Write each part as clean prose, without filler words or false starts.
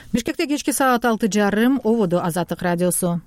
Бишкекте кечки саат 6:30 ободу Азаттык радиосу.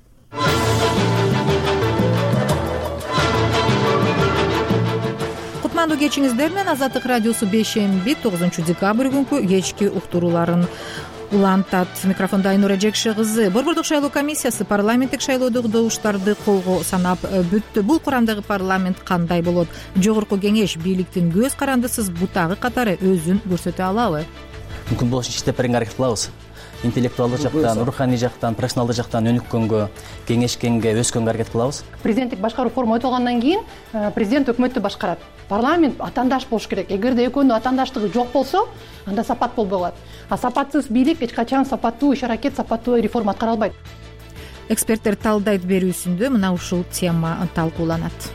Кутмандуу кечиңиздер менен Азаттык радиосу бейшемби 9 декабрь күнкү кечки уктурууларын улантат. Микрофондо Айнура Жекше кызы. Борбордук шайлоо комиссиясы парламенттик шайлоодогу добуштарды колго санап бүттү. Бул курамдагы парламент кандай болот? Жогорку кеңеш бийликтин көз карандысыз бутагы катары өзүн көрсөтө алабы? Мүмкүн болуш иштептерин аракет кылабыз. Интеллектуалдык жактан, руханий жактан, профессионалдык жактан өнүккөнгө, кеңешкенге, өскөнгө аракет кылабыз. Президенттик башкаруу форма өтөлгөндөн кийин президент өкмөттү башкарат. Парламент атаандаш болуш керек. Эгерде экөөнүн атаандаштыгы жок болсо, анда сапат болбой калат. А сапатсыз бийлик эч качан сапаттуу иш аракет, сапаттуу реформа аткара албайт. Эксперттер талдайт берүүсүндө мына ушул тема талкууланат.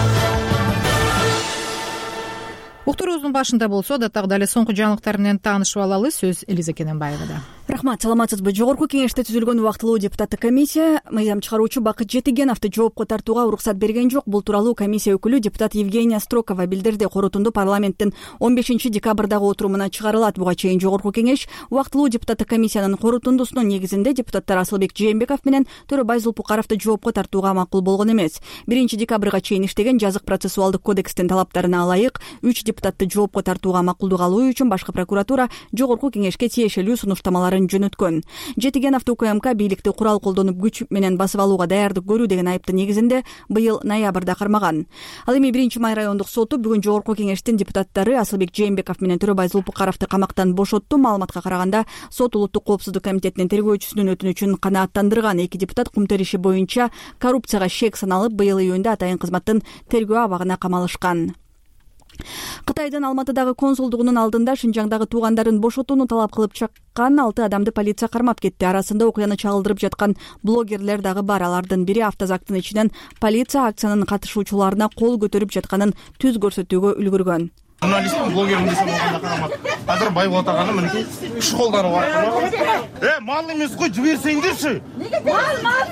Уктуруубуздун башында болсо даттагы эле соңку жаңылыктар менен таанышып алалы. Сөз Элиза Кененбаевада. Рахмат, саламатсызбы? Жогорку кеңеште түзүлгөн убактылуу депутаттык комиссия мыйзам чыгаруучу Бакыт Жетигеновду жоопко тартууга уруксат берген жок. Бул тууралуу комиссия өкүлү депутат Евгения Строкова билдирди. Корутунду парламенттин 15 декабрдагы отурумуна чыгарылат. Буга чейин жогорку кеңеш убактылуу депутаттык комиссиянын корутундусунун негизинде депутаттар Асылбек Жээнбеков менен Төрөбай Зулпукаровду жоопко тартууга макул болгон эмес. 1 декабрга чейин иштеген жазык процессуалдык кодекстин талаптарына ылайык 3 депутатты жоопко тартууга макулдук алуу үчүн башкы прокуратура жогорку кеңешке тиешелүү сунуштамаларын жөнөткөн. Жетигеновду УКМК бийликти курал колдонуп күч менен басып алууга даярдык көрүү деген айыптын негизинде быйыл ноябрда кармаган. Ал эми 1 май райондук соту бүгүн жогорку кеңештин депутаттары Асылбек Жээнбеков менен Төрөбай Зулпукаровду камактан бошотту. Маалыматка караганда сот Улуттук коопсуздук комитетинин тергөөчүсүнүн өтүнүчүн канааттандырган. Эки депутат кумтер иши боюнча коррупцияга шек саналып быйыл июнда атайын кызматтын тергөө абагына камалышкан. Кытайдын Алматыдагы консулдугунун алдында Шинжаңдагы туугандарын бошотууну талап кылып чыккан 6 адамды полиция кармап кетти. Арасында окуяны чагылдырып жаткан блогерлер дагы бар. Алардын бири автозактын ичинен полиция акциянын катышуучуларына кол көтөрүп жатканын түз көрсөтүүгө үлгүргөн. Журналистин блогерин десем болгонда карамат. Азыр байболот аганы мынакей күч колданып атты. Мал эмес го, жиберсеңдерчи. Мал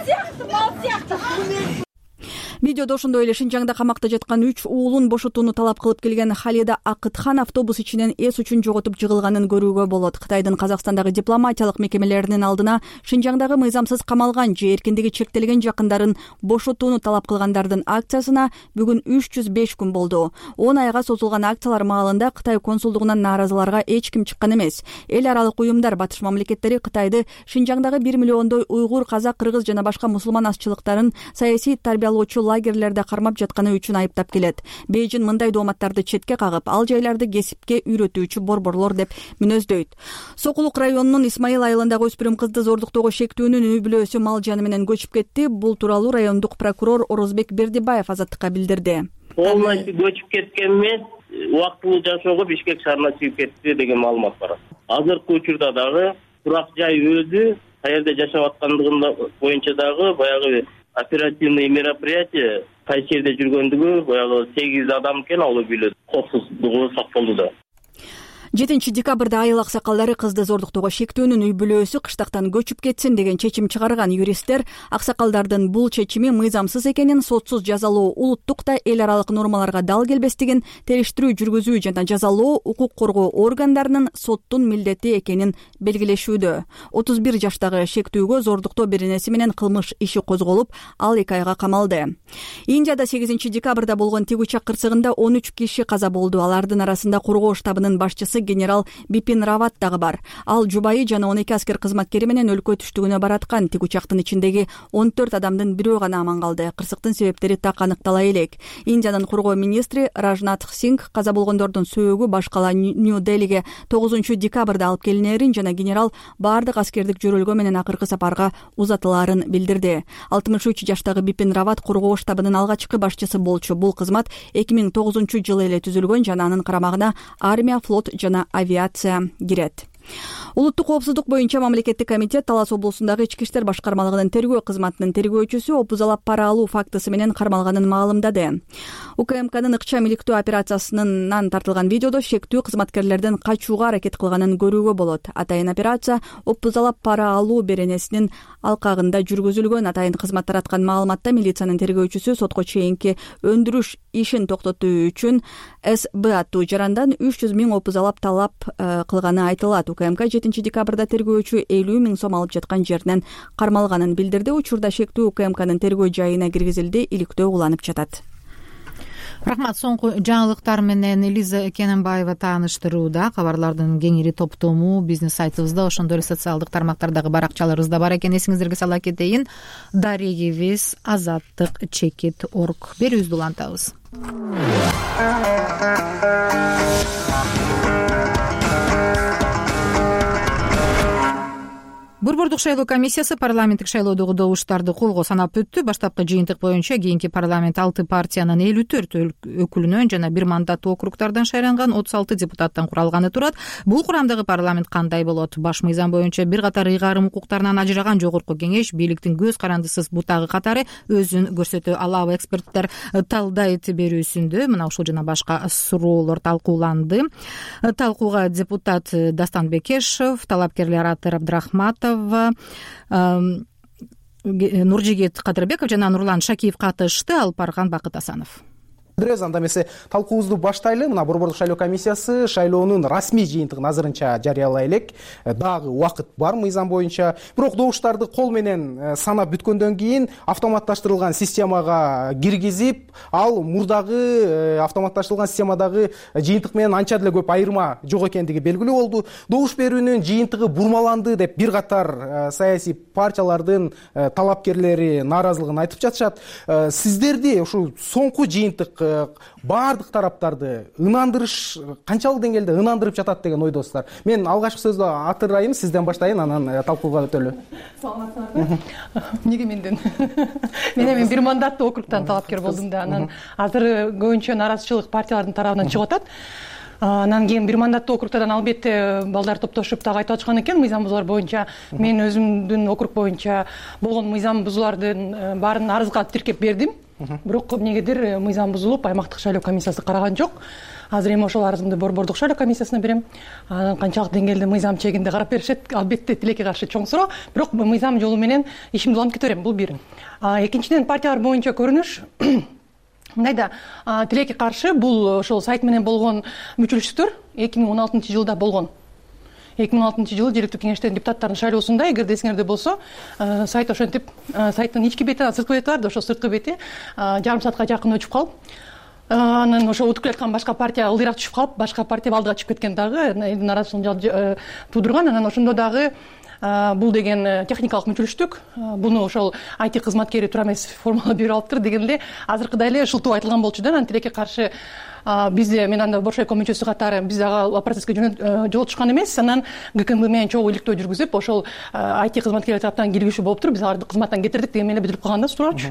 сыяктуу. Видеодо ошондой эле Шинжаңда камакта жаткан 3 уулун бошотууну талап кылып келген Халида Акытхан автобус ичинен эс үчүн жоготуп жыгылганын көрүүгө болот. Кытайдын Казакстандагы дипломатиялык мекемелеринин алдына Шинжаңдагы мыйзамсыз камалган же эркиндиги чектелген жакындарын бошотууну талап кылгандардын акциясына бүгүн 305 күн болду. 10 айга созулган акциялар маалында Кытай консулдугунан нааразыларга эч ким чыккан эмес. Эл аралык уюмдар батыш мамлекеттери Кытайды Шинжаңдагы 1 миллиондой уйгур, казак, кыргыз жана башка мусулман азчылыктарын саясий тарбиялоочу лагерлерде кармап жатканы үчүн айыптап келет. Бейжин мындай дооматтарды четке кагып, ал жайларды кесипке үйрөтүүчү борборлор деп мүнөздөйт. Сокулук районунун Исмаил айылындагы өспүрүм кызды зордуктоого шектүүнүн үй бүлөсү мал жаны менен көчүп кетти. Бул тууралуу райондук прокурор Орозбек Бердибаев Азаттыкка билдирди. Полностью көчүп кеткен эмес, убактылуу жашоого Бишкек шаарына чыгып кетти деген маалымат бар. Азыркы учурда дагы турак жай өзү каерде жашап аткандыгында боюнча дагы баягы оперативный мероприятие кайсы жерде жүргөндүгү баягы 8 адам экен, ал билет. Коопсуздугу сакталды да. 7 декабрда айыл аксакалдары кызды зордуктоого шектүүнүн үй бүлөсү кыштактан көчүп кетсин деген чечим чыгарган. Юристтер аксакалдардын бул чечими мыйзамсыз экенин, сотсуз жазалоо улуттук да эл аралык нормаларга дал келбестигин, териштирүү жүргүзүү жана жазалоо укук коргоо органдарынын соттун милдети экенин белгилешүүдө. 31 жаштагы шектүүгө зордуктоо беренеси менен кылмыш иши козголуп, ал 2 айга камалды. Индияда 8 декабрда болгон тиг учак кырсыгында 13 киши каза болду. Алардын арасында коргоо штабынын башчысы генерал Бипин Рават дагы бар. Ал жубайы жана 12 аскер кызматкери менен өлкө түштүгүнө бараткан. Тиг учактын ичиндеги 14 адамдын бирөө гана аман калды. Кырсыктын себептери так аныктала элек. Индиянын коргоо министри Ражнат Сингх каза болгондордун сөөгү башкала Нью-Делиге 9 декабрда алып келинерин жана генерал баардык аскердик жөрөлгө менен акыркы сапарга узатылаарын билдирди. 63 жаштагы Бипин Рават коргоо штабынын алгачкы башчысы болчу. Бул кызмат 2009 жылы эле түзүлгөн жана анын карамагына армия, флот жана авиация кирет. Улуттук коопсуздук боюнча мамлекеттик комитет Талас облусундагы ички иштер башкармалыгынын тергөө кызматынын тергөөчүсү опузалап пара алуу фактысы менен кармалганын маалымдады. УКМКнын ыкчам иликтөө операциясынан тартылган видеодо шектүү кызматкерлердин качууга аракет кылганын көрүүгө болот. Атайын операция опузалап пара алуу беренесинин алкагында жүргүзүлгөн. Атайын кызмат тараткан маалыматта милициянын тергөөчүсү сотко чейинки өндүрүш ишин токтотуу үчүн СБ аттуу жарандан 300 000 опуз алап талап кылганы айтылат. УКМК 7 декабрда тергөөчү 50 000 сом алып жаткан жеринен кармалганын билдирди. Учурда шектүү УКМКнын тергөө жайына киргизилди, иликтөө уланып жатат. Рахмат. Соңку жаңылыктар менен Элиза Экененбаева тааныштырууда. Кабарлардын кеңири топтому биздин сайтыбызда, ошондой эле социалдык тармактардагы баракчаларыбызда бар экен. Эсиңиздерге сала кетейин. Дарегибиз azattik.org. Берүүбүздү улантабыз. Борбордук шайлоо комиссиясы парламенттик шайлоодогу добуштарды колго санап өттү. Баштапкы жыйынтык боюнча кийинки парламент 6 партиянын 54 өкүлүнөн жана 1 мандаттуу округдардан шайланган 36 депутаттан куралганы турат. Бул курамдагы парламент кандай болот? Баш мыйзам боюнча бир катар ыйгарым укуктарынан ажыраган жогорку кеңеш бийликтин көз карандысыз бутагы катары өзүн көрсөтө алабы? Эксперттер талдайт берүүсүндө мына ушул жана башка суроолор талкууланды. Талкууга депутат Дастан Бекешев, талапкерлер Атыр Абдрахматов, Нуржигит Кадырбеков жана Нурлан Шакиев катышты. Алып барган Бакыт Асанов. Анда эмесе талкуубузду баштайлы. Мына Борбордук шайлоо комиссиясы шайлоонун расмий жыйынтыгын азырынча жарыялай элек. Дагы убакыт бар мыйзам боюнча. Бирок добуштарды кол менен санап бүткөндөн кийин автоматташтырылган системага киргизип, ал мурдагы автоматташтырылган системадагы жыйынтык менен анча деле көп айырма жок экендиги белгилүү болду. Добуш берүүнүн жыйынтыгы бурмаланды деп бир катар саясий партиялардын талапкерлери нааразылыгын айтып жатышат. Сиздерди ушул соңку жыйынтык баардык тараптарды ынандырыш канчалык деңгээлде ынандырып жатат деген ойдосуздар? Мен алгачкы сөздү атырайын, сизден баштайын, анан талкууга өтөлү. Саламатсыздарбы? Эмнеге менден? Мен бир мандаттуу округтан талапкер болдум да, анан азыр көбүнчө нааразычылык партиялардын тарабынан чыгып атат. Анан кийин бир мандаттуу округтардан албетте балдар топтошуп дагы айтып атышкан экен мыйзам бузуулар боюнча. Мен өзүмдүн округ боюнча болгон мыйзам бузуулардын баарын арызга тиркеп бердим. Бирок эмнегедир мыйзам бузулуп, аймактык шайлоо комиссиясы караган жок. Азыр эми ошол арызымды Борбордук шайлоо комиссиясына берем. Канчалык деңгээлде мыйзам чегинде карап беришет, албетте тилекке каршы чоң суроо. Бирок мыйзам жолу менен ишимди улантып кете берем. Бул бир. Экинчиден партиялар боюнча көрүнүш мындайда тилекке каршы бул ошол сайт менен болгон мүчөлүштүктөр 2016 жылда болгон. 2016 жылы жергиликтүү кеңештердин депутаттарынын шайлоосунда, эгерде эсиңерде болсо, сайт ошентип сайттын ички бети, сырткы бети бар да, ошол сырткы бети жарым саатка жакын өчүп калып, анан ошо утуп келаткан башка партия ылдыйраак түшүп калып, башка партия алдыга чыгып кеткен дагы элдин нааразычылыгын туудурган. Анан ошондо дагы бул деген техникалык мүчөлүштүк, буну ошол IT кызматкери Турамес формула берип алыптыр деген эле азыркыдай эле шылтуу айтылган болчу да. Анан тилекке каршы бизде мен анда Боршой мүчөсү катары биз ага процесске жолотушкан эмес. Анан ГКМБ менен чогуу иликтөө жүргүзүп, ошол IT кызматкерлер тараптан киргизүү болуптур. Биз аларды кызматтан кетирдик деген менен билдирип калган да суроочу.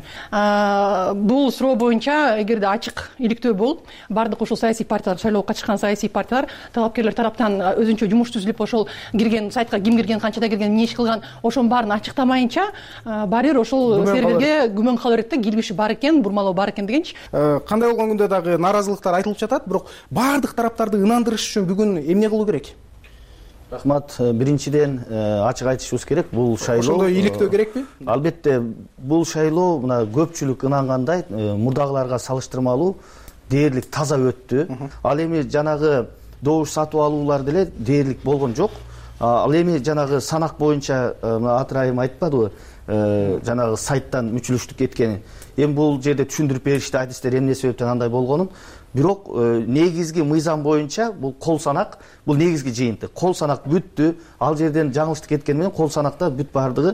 Бул суроо боюнча эгерде ачык иликтөө болуп, бардык ушул саясий партиялар, шайлоого катышкан саясий партиялар талапкерлер тараптан өзүнчө жумуш түзүлүп, ошол кирген сайтка ким кирген, канчада кирген, эмне иш кылган, ошонун баарын ачыктамайынча баары бир ошол серверге күмөн кала берет да, кирбеши бар экен, бурмалоо бар экен дегенчи. Кандай болгон күндө дагы нааразылыктар айтылып жатат, бирок баардык тараптарды ынандырыш үчүн бүгүн эмне кылуу керек? Рахмат. Биринчиден ачык айтышыбыз керек. Бул шайлоо ошондой иликтөө керекпи? Албетте, бул шайлоо мына көпчүлүк ынангандай мурдагыларга салыштырмалуу дээрлик таза өттү. Ал эми жанагы добуш сатып алуулар деле дээрлик болгон жок. Ал эми жанагы санак боюнча Атырайым айтпадыбы? Жанагы сайттан мүчөлүштүк кеткени. Эми бул жерде түшүндүрүп беришти, адистер эмне себептен андай болгонун. Бирок негизги мыйзам боюнча бул кол санак, бул негизги жыйынтык. Кол санак бүттү. Ал жерден жаңылыштык кеткени менен кол санакта бүт бардыгы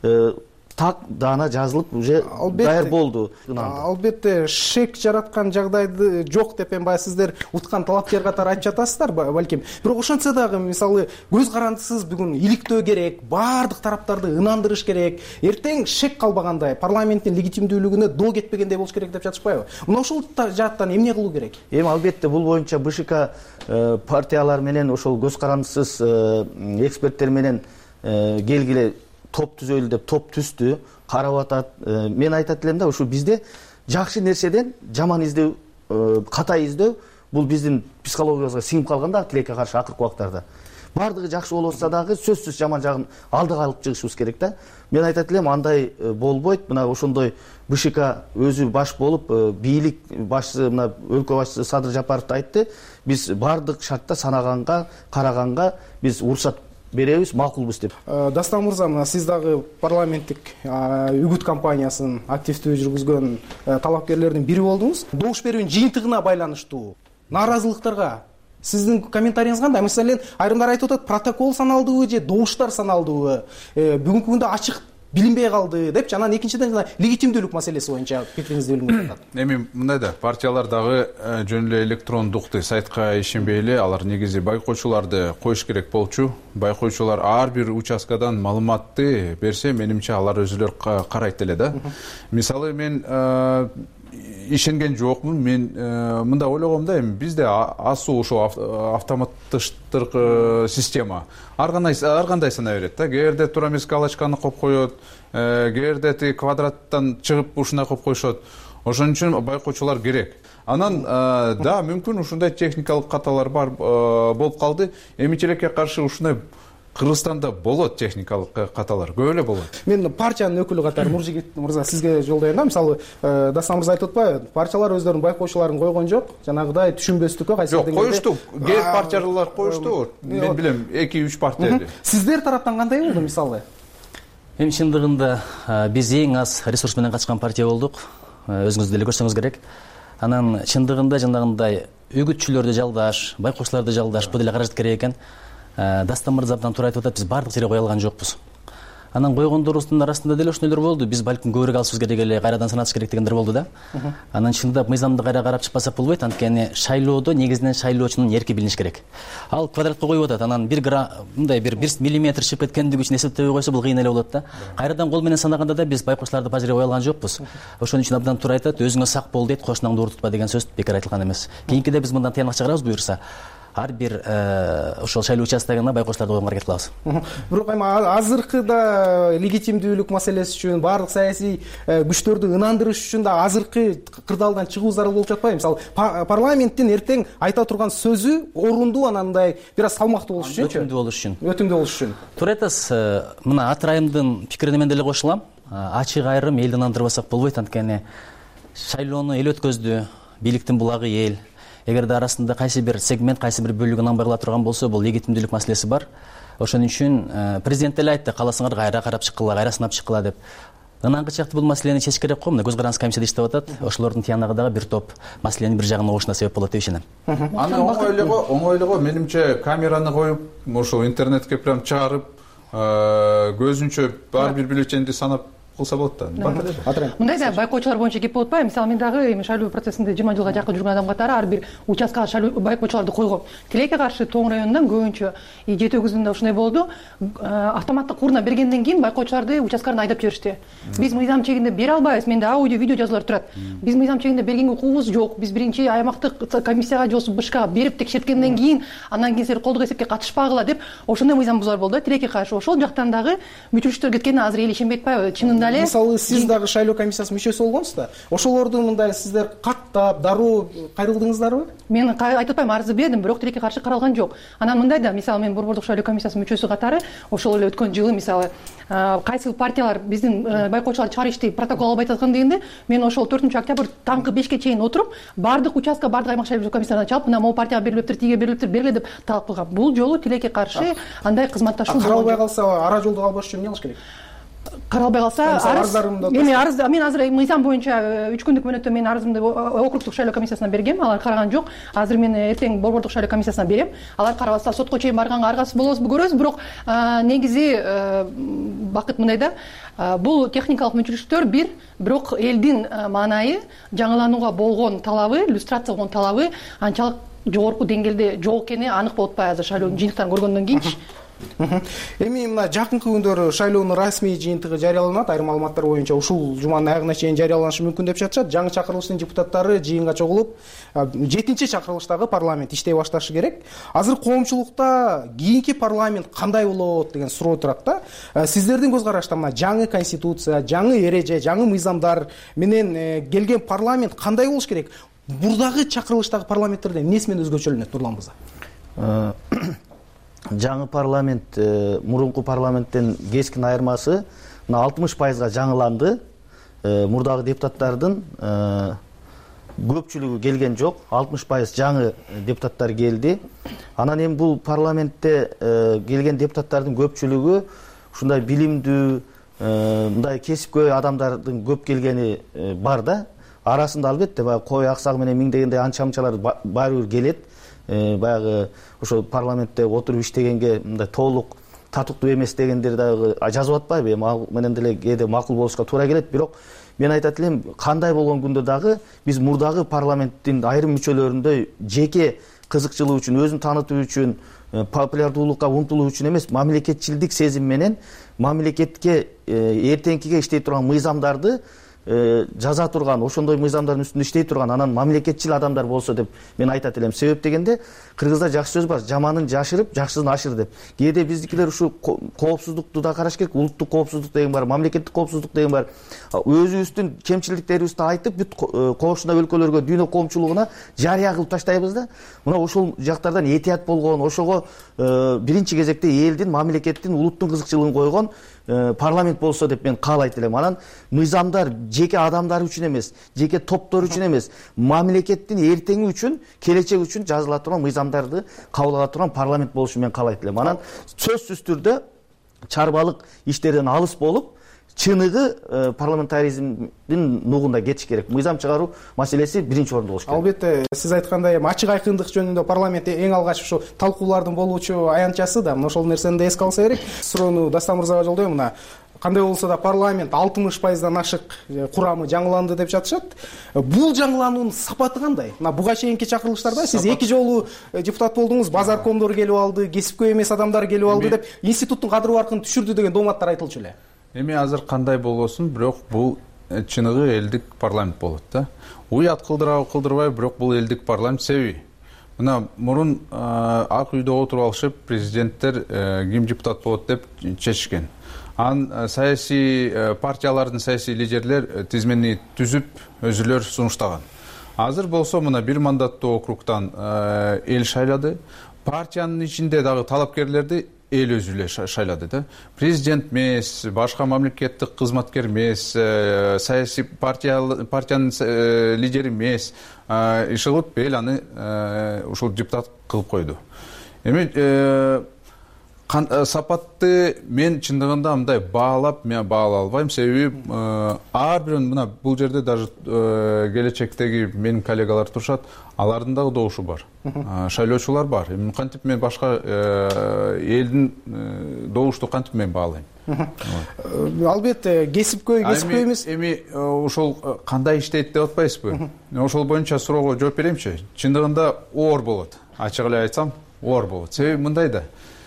так даана жазылып уже даяр болду. Албетте шек жараткан жагдайды жок деп баягы сиздер уткан талапкер катары айтып жатасыздар балким. Бирок ошентсе дагы мисалы көз карандысыз бүгүн иликтөө керек, баардык тараптарды ынандырыш керек. Эртең шек калбагандай, парламенттин легитимдүүлүгүнө доо кетпегендей болуш керек деп жатышпайбы? Мына ушул жааттан эмне кылуу керек? Эми албетте бул боюнча БШК партиялар менен ошол көз карандысыз эксперттер менен келгиле топ түзөлү деп топ түздү, карап атат. Мен айтат элем да, ушу бизде жакшы нерседен жаман издөө, ката издөө бул биздин психологиябызга сиңип калган да тилекке каршы акыркы убактарда. баардыгы жакшы болуп атса дагы сөзсүз жаман жагын алдыга алып чыгышыбыз керек да. Мен айтат элем, андай болбойт. Мына ошондой БШК өзү баш болуп, бийлик башчысы, мына өлкө башчысы Садыр Жапаров айтты. Биз баардык шартта санаганга, караганга биз уруксат беребиз, макулбуз деп. Дастан мырза, мына сиз дагы парламенттик үгүт кампаниясын активдүү жүргүзгөн талапкерлердин бири болдуңуз. Добуш берүүнүн жыйынтыгына байланыштуу нааразылыктарга сиздин комментарийиңиз кандай? Мисален, айрымдар айтып атат, протокол саналдыбы же добуштар саналдыбы? Бүгүнкү күндө ачык билинбей калды деп, жана экинчиден легитимдүүлүк маселеси боюнча пикириңизди билгиңиз атат. Эми мындай да, партиялар дагы жөн эле электрондук сайтка ишенбей эле, алар негизи байкоочуларды коюш керек болчу. Байкоочулар ар бир участкадан маалыматты берсе, менимче алар өзүлөр карайт эле да. Мисалы мен ишенген жокмун. Мен мында ойлогом да, эми бизде асуу ошо автоматтыштырк система ар кандай сана берет да. Кээде туура эмес галочканы коюп коет, кээде квадраттан чыгып ушундай коюп коюшот. Ошон үчүн байкоочулар керек. Анан да, мүмкүн ушундай техникалык каталар бар болуп калды. Эми тилекке каршы ушундай Кыргызстанда болот техникалык каталар, көп эле болот. Мен партиянын өкүлү катары Нуржигит мырза сизге жолдойм да. Мисалы, Дастан мырза айтып атпайбы, партиялар өздөрүнүн байкоочуларын койгон жок, жанагыдай түшүнбөстүккө кайсы деңгээлде. Жок, коюшту. Кээ партиялар коюшту. Мен билем, 2-3 партия эле. Сиздер тараптан кандай болду мисалы? Эми чындыгында биз эң аз ресурс менен качкан партия болдук. Өзүңүз деле көрсөңүз керек. Анан чындыгында жанагындай үгүтчүлөрдү жалдаш, байкоочуларды жалдаш бул деле каражат керек экен. Дастан мырза абдан туура айтып атат, биз баардык жерге кое алган жокпуз. Анан койгондорубуздун арасында деле ошондойлор болду. Биз балким көбүрөөк алышыбыз керек эле, кайрадан санатыш керек дегендер болду да. Анан чындап мыйзамды кайра карап чыкпасак болбойт, анткени шайлоодо негизинен шайлоочунун эрки билиниш керек. Ал квадратка коюп атат, анан мындай бир миллиметр чыгып кеткендиги үчүн эсептебей койсо бул кыйын эле болот да. Кайрадан кол менен санаганда да биз байкоочуларды баары жерге кое алган жокпуз. Ошон үчүн абдан туура айтат, өзүңө сак бол дейт, кошунаңды ууртутпа деген сөз бекер айтылган эмес. Кийинкиде биз мындан тыянак чыгарабыз буюрса. Ар бир ошол шайлоо участогуна байкоочуларды койгонго аракет кылабыз. Бирок эми азыркыда легитимдүүлүк маселеси үчүн, баардык саясий күчтөрдү ынандырыш үчүн да азыркы кырдаалдан чыгуу зарыл болуп жатпайбы? Мисалы, парламенттин эртең айта турган сөзү орундуу, анандай бир аз салмактуу болуш үчүнчү? Өтүмдүү болуш үчүн. Туура айтасыз. Мына Атырайымдын пикирине мен деле кошулам. Ачык айрым элди ынандырбасак болбойт, анткени шайлоону эл өткөздү, бийликтин булагы эл. Эгерде арасында кайсы бир сегмент, кайсы бир бөлүгү ынанбай кала турган болсо, бул легитимдүүлүк маселеси бар. Ошон үчүн президент деле айтты, кааласаңар кайра карап чыккыла, кайра сынап чыккыла деп. Ынангы чакты бул маселени чечиш керек го. Мына көз карандысыз комиссияда иштеп атат. Ошолордун тыянагы дагы бир топ маселенин бир жагына огушуна себеп болот деп ишенем. Аны оңой эле го, менимче камераны коюп, ошол интернетке прям чыгарып, көзүнчө ар бир бюллетенди санап кылса болот да. Мындай да байкоочулар боюнча кеп болот атпайбы? Мисалы, мен дагы эми шайлоо процессинде 20 жылга жакын жүргөн адам катары ар бир участкага шайлоо байкоочуларды койгом. Тилекке каршы Тоң районунан көбүнчө Жети өгүзүндө ушундай болду. Автоматтык урна бергенден кийин байкоочуларды участкадан айдап жиберишти. Биз мыйзам чегинде бере албайбыз. Менде аудио, видео жазуулар турат. Биз мыйзам чегинде бергенге укугубуз жок. Биз биринчи аймактык комиссияга же БШКга берип текшерткенден кийин, андан кийин силер колдук эсепке катышпагыла деп ошондой мыйзам бузуулар болду. Тилекке каршы ошол жактан дагы мүчүлүштөр кеткенине азыр эл ишенбей атпайбы? Чынында эле мисалы, сиз дагы шайлоо комиссиясынын мүчөсү болгонсуз да. Ошолорду мындай сиздер каттап, дароо кайрылдыңыздарбы? Мен айтып атпайм, арызы бердим, бирок тилекке каршы каралган жок. Анан мындай да, мисалы, мен Борбордук шайлоо комиссиясынын мүчөсү катары ошол эле өткөн жылы, мисалы, кайсы партиялар биздин байкоочуларды чыгарып ишти протокол албай аткан дегенде, мен ошол 4-октябрь таңкы 5ке чейин отуруп, баардык участка, баардык аймак шайлоо комиссиясынан чалып, мына могу партияга берилиптир, тиге берилиптир, бергиле деп талап кылгам. Бул жолу тилекке каршы андай кызматташуу каралбай калса, ара жолду албаш үчүн эмне кылыш керек? Каралбай калса, мен азыр мыйзам боюнча 3 күндүк мөөнөттө мен арызымды округдук шайлоо комиссиясына бергем, алар караган жок. Азыр мен эртең Борбордук шайлоо комиссиясына берем. Алар карабаса, сотко чейин барганга аргасыз болобузбу көрөбүз, бирок негизи бакыт мындай да, бул техникалык мүчүлүштөр бирок элдин маанайы, жаңыланууга болгон талабы, иллюстрация болгон талабы анчалык жогорку деңгээлде жок экени анык болуп атпайбы азыр шайлоонун жыйынтыктарын көргөндөн кийинчи. Эми мына жакынкы күндөрү шайлоонун расмий жыйынтыгы жарыяланат. Айрым маалыматтар боюнча ушул жуманын аягына чейин жарыяланышы мүмкүн деп жатышат. Жаңы чакырылыштын депутаттары жыйынга чогулуп, 7-чи чакырылыштагы парламент иштей башташы керек. Азыр коомчулукта кийинки парламент кандай болот деген суроо турат да. Сиздердин көз карашта мына жаңы конституция, жаңы эреже, жаңы мыйзамдар менен келген парламент кандай болуш керек? Бурдагы чакырылыштагы парламенттерден эмнеси менен өзгөчөлөнөт, Нурлан мырза? жаңы парламент мурунку парламенттен кескин айырмасы мына 60%га жаңыланды. Мурдагы депутаттардын көпчүлүгү келген жок, 60% жаңы депутаттар келди. Анан эми бул парламентте келген депутаттардын көпчүлүгү ушундай билимдүү, мындай кесипкөй адамдардын көп келгени бар да. Арасында албетте баягы кой аксагы менен миңдегендей анча-мынчалар баары бир келет. Баягы ошо парламентте отуруп иштегенге мындай толук татыктуу эмес дегендер дагы жазып атпайбы? Эми ал менен деле кээде макул болушка туура келет, бирок мен айтат элем, кандай болгон күндө дагы биз мурдагы парламенттин айрым мүчөлөрүндөй жеке кызыкчылык үчүн, өзүн таанытуу үчүн, популярдуулукка умтулуу үчүн эмес, мамлекетчилдик сезим менен мамлекетке эртеңкиге иштей турган мыйзамдарды жаза турган, ошондой мыйзамдардын үстүндө иштей турган, анан мамлекетчил адамдар болсо деп мен айтат элем. Себеп дегенде кыргызда жакшы сөз бар, жаманын жашырып, жакшысын ашыр деп. Кээде биздикилер ушу коопсуздукту да караш керек, улуттук коопсуздук деген бар, мамлекеттик коопсуздук деген бар. Өзүбүздүн кемчиликтерибизди айтып, бүт кошуна өлкөлөргө, дүйнө коомчулугуна жарыя кылып таштайбыз да. Мына ошол жактардан этият болгон, ошого биринчи кезекте элдин, мамлекеттин, улуттун кызыкчылыгын койгон парламент болсо деп мен каалайт элем. Анан мыйзамдар жеке адамдар үчүн эмес, жеке топтор үчүн эмес, мамлекеттин эртеңи үчүн, келечеги үчүн жазыла турган мыйзамдарды кабыл ала турган парламент болушун мен каалайт элем. Анан сөзсүз түрдө чарбалык иштерден алыс болуп, чыныгы парламентаризмдин нугунда кетиш керек. Мыйзам чыгаруу маселеси биринчи орунда болуш керек. Албетте, сиз айткандай ачык айкындык жөнүндө парламентте эң алгач ушу талкуулардын болуучу аянтчасы да, ошол нерсени да эске алса керек. Суроону Дастан мырзага жолдойм. Мына кандай болсо да парламент 60%дан ашык курамы жаңыланды деп жатышат. Бул жаңылануунун сапаты кандай? Мына буга чейинки чакырылыштарда сиз 2 жолу депутат болдуңуз, базаркомдор келип алды, кесипкөй эмес адамдар келип алды деп институттун кадыр баркын түшүрдү деген дооматтар айтылчу эле. Эми азыр кандай болосун, бирок бул чыныгы элдик парламент болот да. Уят кылдырбай, бирок бул элдик парламент. Себеби мына мурун Ак үйдө отуруп алышып, президенттер ким депутат болот деп чечишкен. Саясий партиялардын саясий лидерлер тизмени түзүп, өзүлөр сунуштаган. Азыр болсо мына бир мандаттуу округтан эл шайлады. Партиянын ичинде дагы талапкерлерди эл өзү эле шайлады да. Президент эмес, башка мамлекеттик кызматкер эмес, саясий партиянын лидери эмес, ишылып эл аны ушул депутат кылып койду. Эми сапатты мен чындыгында мындай баалап, мен баала албайм. Себеби ар бирин мына бул жерде даже келечектеги менин коллегалар турушат, алардын дагы добушу бар. Шайлоочулар бар. Кантип мен башка элдин добушту кантип мен баалайм. Албетте, кесипкөй эмес. Эми ошол кандай иштейт деп атпайсызбы? Ошол боюнча суроого жооп беремчи. Чындыгында оор болот. Ачык эле айтсам, оор болот. Себеби мындай да.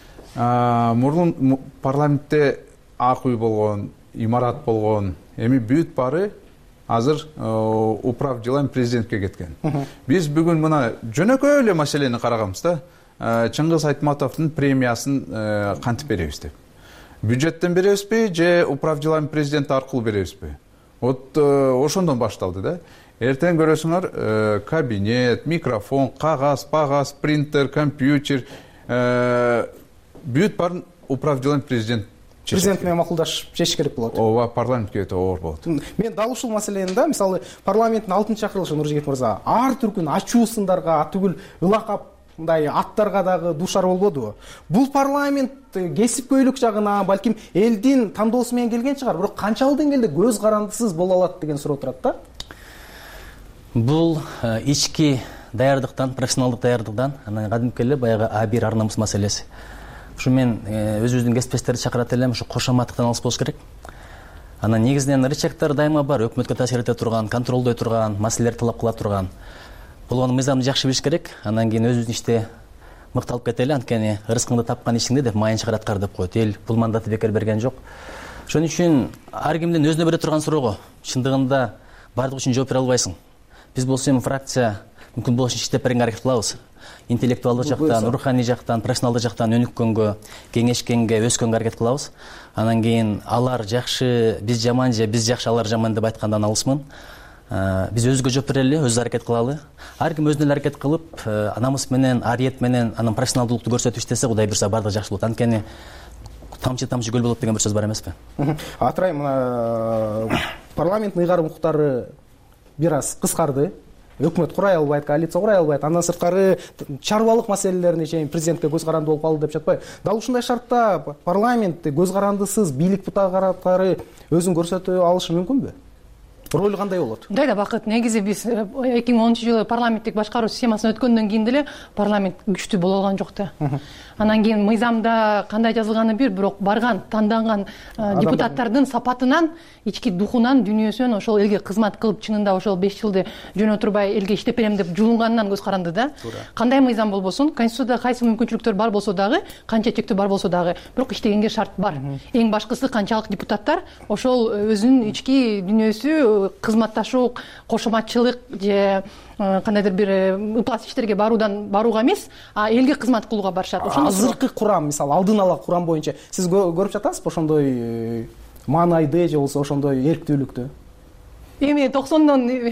Мурун парламентте Ак үй болгон, имарат болгон, эми бүт баары азыр управ делами президентке кеткен. Биз бүгүн мына жөнөкөй эле маселени караганбыз да. Чыңгыз Айтматовдун премиясын кантип беребиз деп. Бюджеттен беребизби же управ делами президент аркылуу беребизби? Вот ошондон башталды да. Эртең көрөсүңөр, кабинет, микрофон, кагаз, принтер, компьютер, бүт барын управ делами президент менен макулдашып чечиш керек болот. Ооба, парламентке өтө оор болот. Мен дал ушул маселени да, мисалы парламенттин 6-чы чакырылышы Нуржигит мырза ар түркүн ачуу сындарга, түгүл ылакап мындай аттарга дагы дуушар болбодубу? Бул парламент кесипкөйлүк жагына, балким элдин тандоосу менен келген чыгар, бирок канчалык деңгээлде көз карандысыз боло алат деген суроо турат да. Бул ички даярдыктан, профессионалдык даярдыктан, анан кадимки эле баягы А1 ар намыс маселеси. Ушу мен өзүбүздүн кесиптештерди чакырат элем, ушу кошоматтыктан алыс болуш керек. Анан негизинен рычагдар дайыма бар, өкмөткө таасир эте турган, контролдой турган, маселелерди талап кыла турган. Болгон мыйзамды жакшы билиш керек. Анан кийин өзүбүздүн иште мыкталып кетели, анткени ырыскыңды тапкан ишиңде деп майын чыгар аткар деп коет. Эл бул мандатты бекер берген жок. Ошон үчүн ар кимдин өзүнө бере турган суроого чындыгында бардык үчүн жооп бере албайсың. Биз болсо эми фракция мүмкүн болушунча иштеп беренге аракет кылабыз. Интеллектуалдык жактан, руханий жактан, профессионалдык жактан өнүккөнгө, кеңешкенге, өскөнгө аракет кылабыз. Анан кийин алар жакшы, биз жаман же биз жакшы, алар жаман деп айткандан алысмын. биз өзүбүзгө жооп берели, өзүбүз аракет кылалы. Ар ким өзүнө аракет кылып, намыс менен, ариет менен, анан профессионалдуулукту көрсөтүп иштесе, Кудай буйрса баардыгы жакшы болот. Анткени тамчы көл болот деген бир сөз бар эмеспи? Атырай, мына парламенттин ыйгарым укуктары бир аз кыскарды. Өкмөт курай албайт, коалиция курай албайт. Андан сырткары чарбалык маселелерине чейин президентке көз каранды болуп калды деп жатпайбы? Дал ушундай шартта парламент көз карандысыз бийлик бутакараттары өзүн көрсөтө алышы мүмкүнбү? Ролу кандай болот? Мындай да Бакыт, негизи биз 2010-жылы парламенттик башкаруу системасына өткөндөн кийин деле парламент күчтүү боло алган жок да. Анан кийин мыйзамда кандай жазылганы бирок барган, танданган депутаттардын сапатынан, ички духунан, дүйнөсүнөн ошол элге кызмат кылып, чынында ошол 5 жылды жөн отурбай элге иштеп берем деп жулунганынан көз каранды да. Кандай мыйзам болбосун, конституцияда кайсы мүмкүнчүлүктөр бар болсо дагы, канча чектөө бар болсо дагы, бирок иштегенге шарт бар. Эң башкысы канчалык депутаттар ошол өзүнүн ички дүйнөсү, кызматташуу, кошоматчылык же кандайдыр бир ыплас иштерге барууга эмес, а элге кызмат кылууга барышат. Азыркы курам, мисалы алдын ала курам боюнча сиз көрүп жатасызбы ошондой маанайды же болбосо ошондой эрктүүлүктү? Эми 90дон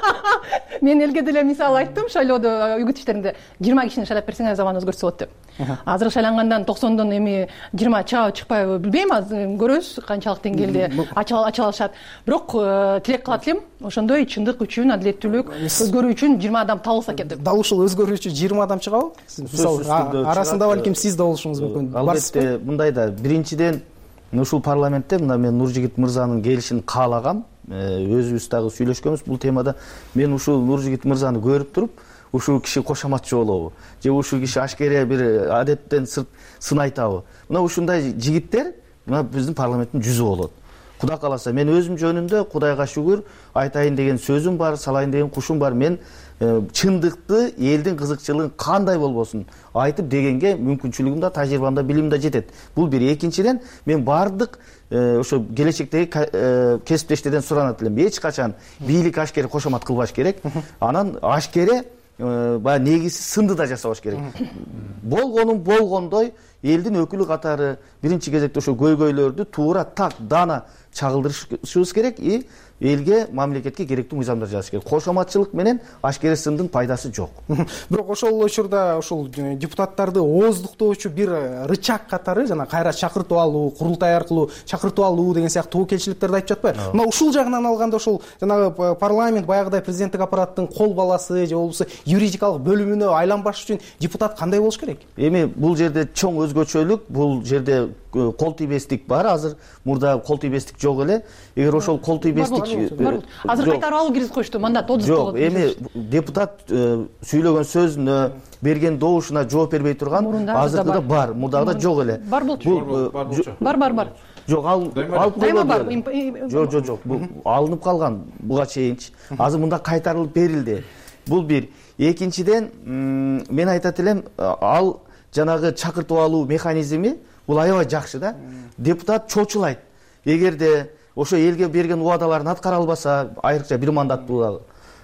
мен элге деле мисал айттым, шайлоодо үгүт иштеринде 20 кишини шайлап берсеңер заман өзгөртсө болот деп. Азыр шайлангандан 90дон эми 20 чыгабы чыкпайбы билбейм, азыр көрөбүз канчалык деңгээлде ачалышат. Бирок тилек кылат элем, ошондой чындык үчүн, адилеттүүлүк өзгөрүү үчүн 20 адам табылса экен деп. Дал ушул өзгөрүү үчүн 20 адам чыгабы? Мисалы арасында балким сиз да болушуңуз мүмкүн. Албетте, мындай да, биринчиден ушул парламентте мына мен Нуржигит мырзанын келишин каалагам. Өзүбүз дагы сүйлөшкөнбүз бул темада. Мен ушул Нуржигит мырзаны көрүп туруп, ушул киши кошоматчы болобу же ушул киши ашкере бир адеттен сырт сын айтабы? Мына ушундай жигиттер мына биздин парламенттин жүзү болот. Кудай кааласа, мен өзүм жөнүндө Кудайга шүгүр айтайын деген сөзүм бар, салайын деген кушум бар. Мен чындыкты, элдин кызыкчылыгын кандай болбосун айтып дегенге мүмкүнчүлүгүм да, тажрыйбам да, билимим да жетет. Бул бир. Экинчиден, мен бардык ошо келечектеги кесиптештерден суранат элем. Эч качан бийлик ашкере кошомат кылбаш керек. Анан ашкере баягы негизи сынды да жасабаш керек. Болгонун болгондой элдин өкүлү катары биринчи кезекте ошо көйгөйлөрдү туура так дана чагылдырышыбыз керек и элге, мамлекетке керектүү мыйзамдар жазыш керек. Кошоматчылык менен ашкере сындын пайдасы жок. Бирок ошол учурда ошол депутаттарды ооздуктоочу бир рычаг катары жана кайра чакыртып алуу, курултай аркылуу чакыртып алуу деген сыяктуу келчиликтерди айтып жатпайбы? Мына ушул жагынан алганда ошол жанагы парламент баягыдай президенттик аппараттын кол баласы же болбосо юридикалык бөлүмүнө айланбаш үчүн депутат кандай болуш керек? Эми бул жерде чоң өзгөчөлүк, бул жерде кол тийбестик бар. Азыр мурда кол тийбестик жок эле. Эгер ошол кол тийбестик азыр кайтарып алуу киргизип коюшту, мандат отуз болот. Жок, эми депутат сүйлөгөн сөзүнө, берген добушуна жооп бербей турган азыркыда бар, мурдагыда жок эле. Бар болчу. Бар. Жок, алып койбоду. Жок. Бул алынып калган буга чейинчи. Азыр мында кайтарылып берилди. Бул бир. Экинчиден, мен айтат элем, ал жанагы чакыртып алуу механизми бул аябай жакшы да. Депутат чочулайт. Эгерде ошо элге берген убадаларын аткара албаса, айрыкча бир мандаттуу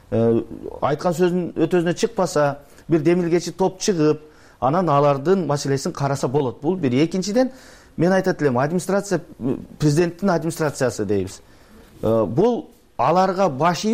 айткан сөзүнүн өтөзүнө чыкпаса, бир демилгечи топ чыгып, анан алардын маселесин караса болот. Бул бир. Экинчиден, мен айтат элем, администрация, президенттин администрациясы дейбиз. Бул аларга баш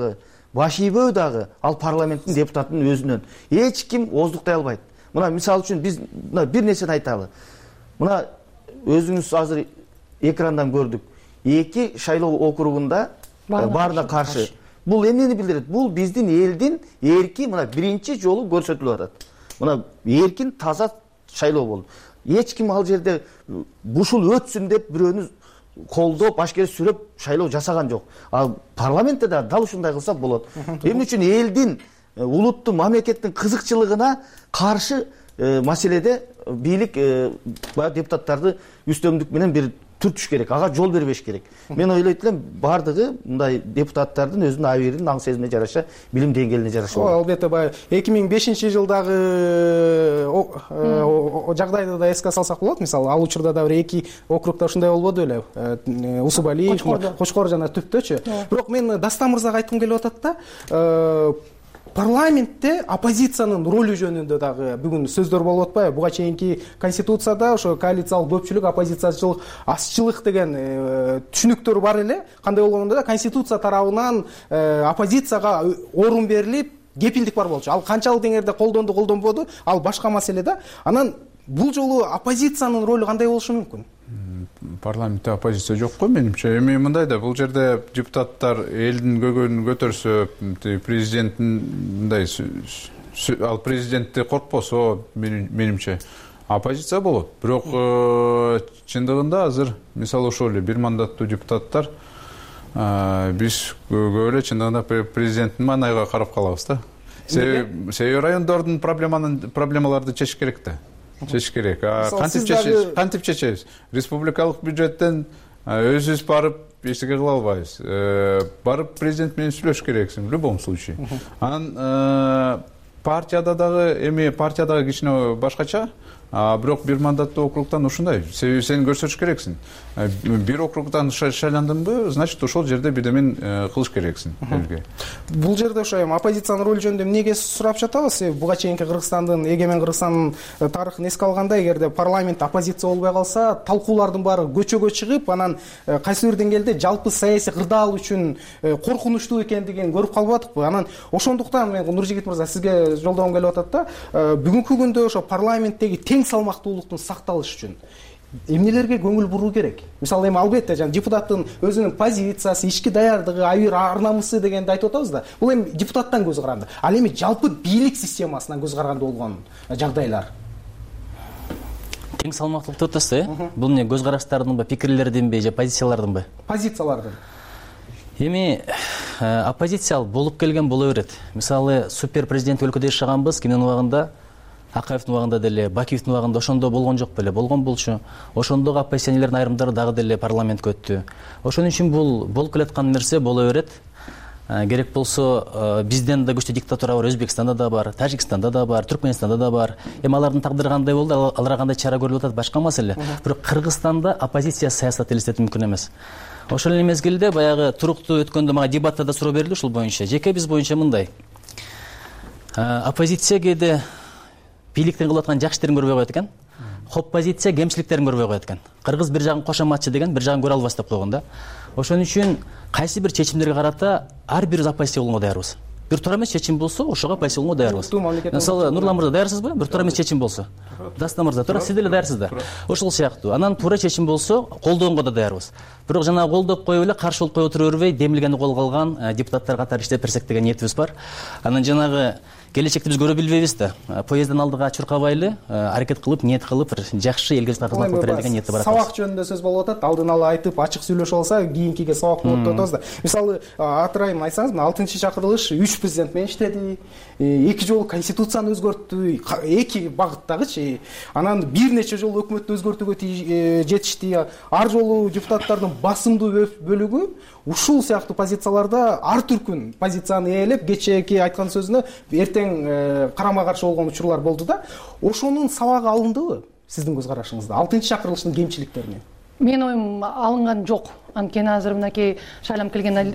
ийбөө дагы ал парламенттин депутатынын өзүнөн. Эч ким ооздуктай албайт. Мына мисалы үчүн биз бир нерсени айталы. Мына өзүңүз азыр экрандан көрдүк. 2 шайлоо округунда баарына каршы. Бул эмнени билдирет? Бул биздин элдин эрки мына биринчи жолу көрсөтүлүп атат. Мына эркин таза шайлоо болду. Эч ким ал жерде ушул өтсүн деп бирөөнү колдоп, ашкере сүрөп шайлоо жасаган жок. Ал парламентте да дал ушундай кылса болот. Эмне үчүн элдин, улуттун, мамлекеттин кызыкчылыгына каршы маселеде бийлик депутаттарды үстөмдүк менен бир түртүш керек, ага жол бербеш керек. Мен ойлойт элем, бардыгы мындай депутаттардын өзүнүн абийирин, аң сезимине жараша, билим деңгээлине жараша. Албетте, 2005-жылдагы жагдайды да эске салсак болот. Мисалы, ал учурда да бир 2 округда ушундай болбоду беле? Усубалиев, Кочкор жана Түптөчү. Бирок мен Дастан мырзага айткым келип атат да, парламентте оппозициянын ролу жөнүндө дагы бүгүн сөздөр болуп атпайбы? Буга чейинки конституцияда ошо коалициялык көпчүлүк, оппозициячылык, азчылык деген түшүнүктөр бар эле. Кандай болгондо да конституция тарабынан оппозицияга орун берилип, кепилдик бар болчу. Ал канчалык деңгээлде колдонду, колдонбоду, ал башка маселе да. Анан бул жолу оппозициянын ролу кандай болушу мүмкүн? Парламентте оппозиция жок го менимче. Эми мындай да, бул жерде депутаттар элдин көгөнүн көтөрсө, президенттин мындай ал президентти коркпосо, менимче оппозиция болот. Бирок чындыгында азыр мисалы ошол эле бир мандаттуу депутаттар биз көп эле чындыгында президенттин маанайга карап калабыз да. Себеби райондордун проблемаларды чечиш керек да. Чечиш керек. Кантип чечебиз? Республикалык бюджеттен өзүбүз барып эчтеке кыла албайбыз. Барып президент менен сүйлөшүш керексиң в любом случае. Анан партияда дагы кичине башкача, бирок бир мандаттуу округтан ушундай. Себеби сен көрсөтүш керексиң. Бир округдан шайландыңбы, значит ошол жерде бирдемен кылыш керексиң. Бул жерде ошо оппозициянын ролу жөнүндө эмнеге сурап жатабыз? Буга чейинки Кыргызстандын, эгемен Кыргызстандын тарыхын эске алганда, эгерде парламент оппозиция болбой калса, талкуулардын баары көчөгө чыгып, анан кайсы бир деңгээлде жалпы саясий кырдаал үчүн коркунучтуу экендигин көрүп калып атыппы. Анан ошондуктан мен Нуржигит мырза сизге жолдогум келип атат да, бүгүнкү күндө ошо парламенттеги тең салмактуулуктун сакталышы үчүн эмнелерге көңүл буруу керек? Мисалы эми албетте депутаттын өзүнүн позициясы, ички даярдыгы, ар намысы дегенди айтып атабыз да. Бул эми депутаттан көз каранды. Ал эми жалпы бийлик системасынан көз каранды болгон жагдайлар. Тең салмактуулук деп атасыз, Бул эмне, көз караштардынбы, пикирлердинби же позициялардынбы? Позициялардын. Эми оппозиция болуп келген боло берет. Мисалы супер президент өлкөдө жашаганбыз, кимдин убагында, Акаевдин убагында деле, Бакиевдин убагында ошондо болгон жок беле, болгон болчу. Ошондогу оппозиционерлердин айрымдары дагы деле парламентке өттү. Ошон үчүн бул болуп келаткан нерсе боло берет. Керек болсо бизден да күчтүү диктатура бар, Өзбекстанда да бар, Тажикстанда да бар, Түркмөнстанда да бар. Эми алардын тагдыры кандай болду, аларга кандай чара көрүлүп атат, башка маселе. Бирок Кыргызстанда оппозиция саясат элестетүү мүмкүн эмес. Ошол эле мезгилде баягы туруктуу өткөндө мага дебатта да суроо берилди ушул боюнча. Жеке биз боюнча мындай. Оппозиция кээде бийликтин кылып аткан жакшы иштерин көрбөй коет экен. Оппозиция кемчиликтерин көрбөй коет экен. Кыргыз бир жагын кошоматчы деген, бир жагын көрө албас деп койгон да. Ошон үчүн кайсы бир чечимдерге карата ар бир оппозиция болууга даярбыз. Бир туура эмес чечим болсо, ошого оппозиция болууга даярбыз. Мисалы Нурлан мырза даярсызбы? Бир туура эмес чечим болсо. Дастан мырза, туура сиз деле даярсыз да. Ошол сыяктуу. Анан туура чечим болсо, колдоонго да даярбыз. Бирок жана колдоп коюп эле каршы болуп кое отура бербей, демилгени колго алган депутаттар катары иштеп берсек деген ниетибиз бар. Анан жанагы келечекти биз көрө билбейбиз да. Поезддин алдыга чуркабайлы, аракет кылып, ниет кылып, бир жакшы элге кызмат кылып берели деген ниети бар. Сабак жөнүндө сөз болуп атат. Алдын ала айтып, ачык сүйлөшүп алса, кийинкиге сабак болот деп атабыз да. Мисалы, атырайым айтсаңыз, 6-чакырылыш 3 президент менен иштеди. 2 жолу конституцияны өзгөрттү, 2 багыттагычы. Анан бир нече жолу өкмөттү өзгөртүүгө жетишти. Ар жолу депутаттардын басымдуу бөлүгү ушул сыяктуу позицияларда ар түркүн позицияны ээлеп, кечээки айткан сөзүнө эртең карама каршы болгон учурлар болду да. Ошонун сабагы алындыбы сиздин көз карашыңызда 6-чакырылыштын кемчиликтерине? Менин оюм алынган жок. Анткени азыр мынакей шайлам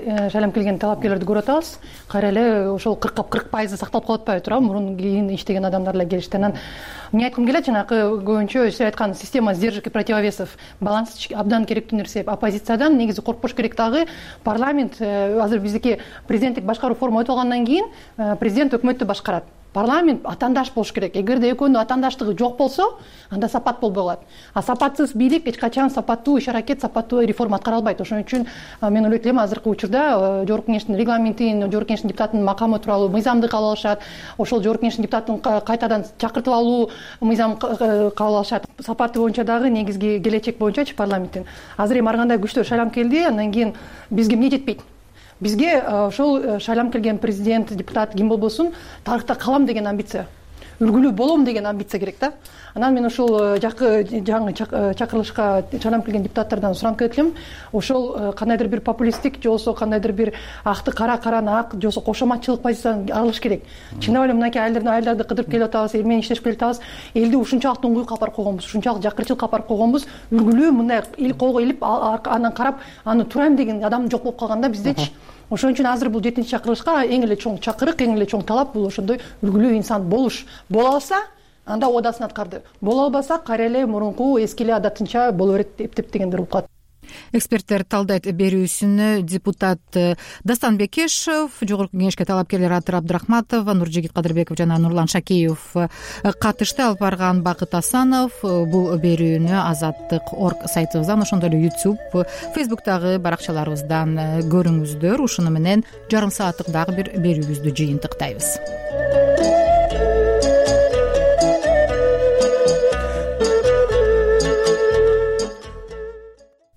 келген талапкерлерди көрүп атабыз. Кайра эле ошол 40% сакталып калып атпайбы туурабы? Мурун кийин иштеген адамдар эле келишти. Анан эмне айткым келет, жанакы көбүнчө сиз айткан система сдержек и противовесов, баланс абдан керектүү нерсе. Оппозициядан негизи коркпош керек дагы. Парламент азыр биздики президенттик башкаруу форма өтүп алгандан кийин президент өкмөттү башкарат. Парламент атандаш болуш керек. Эгерде экөөнүн атандаштыгы жок болсо, анда сапат болбой калат. А сапатсыз бийлик эч качан сапаттуу иш-аракет, сапаттуу реформа аткара албайт. Ошон үчүн мен ойлойт элем, азыркы учурда Жогорку Кеңештин регламентин, Жогорку Кеңештин депутатынын макамы тууралуу мыйзамды кабыл алышат. Ошол Жогорку Кеңештин депутатын кайтадан чакыртып алуу мыйзам кабыл алышат. Сапаты боюнча дагы негизги келечек боюнчачы парламенттин. Азыр эми ар кандай күчтүү шайлам келди, андан кийин бизге эмне жетпейт? Бизге ошол шайлам келген президент, депутат ким болбосун тарыхта калам деген амбиция. үлгүлүү болом деген амбиция керек да. Анан мен ошол жаңы чакырылышка чанам келген депутаттардан суранып кетем. Ошол кандайдыр бир популисттик же болбосо кандайдыр бир акты караны ак же болбосо кошоматчылык позицияны алыш керек. Чындап эле мынакей айылдарды кыдырып келип атабыз, эл менен иштешип келип атабыз. Элди ушунчалык туңгуйукка алып барып койгонбуз, ушунчалык жакырчылыкка алып барып койгонбуз. Үлгүлүү мындай эл колго илип анан карап аны турайм деген адам жок болуп калганда биздечи. Ошон үчүн азыр бул 7-чи чакырылышка эң эле чоң чакырык, эң эле чоң талап бул ошондой үлгүлүү инсан болуш. Боло алса, анда одасын аткарды. Боло албаса, кайра эле мурунку эски эле адатынча боло берет деп дегендер болуп калат. Эксперттер талдайт берүүсүнө депутат Дастан Бекешев, жогорку кеңешке талапкерлер Атыр Абдрахматов, Нуржигит Кадырбеков жана Нурлан Шакеев катышты. Алып барган Бакыт Асанов. Бул берүүнү Азаттык.org сайтыбыздан, ошондой эле YouTube, Facebook'тагы баракчаларыбыздан көрүңүздөр. Ушуну менен жарым сааттык дагы бир берүүбүздү жыйынтыктайбыз.